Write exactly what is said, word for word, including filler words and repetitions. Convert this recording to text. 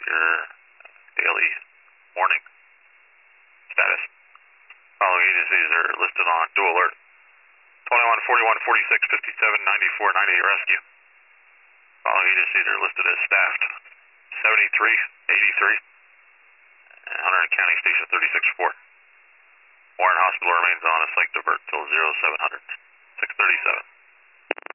your daily morning status. Following agencies are listed on dual alert. twenty-one, forty-one, forty-six, fifty-seven, ninety-four, ninety-eight rescue. Following agencies are listed as staffed. seventy-three, eighty-three, and Hunterdon County Station thirty-six four. Warren Hospital remains on a psych divert till zero seven hundred, six thirty-seven.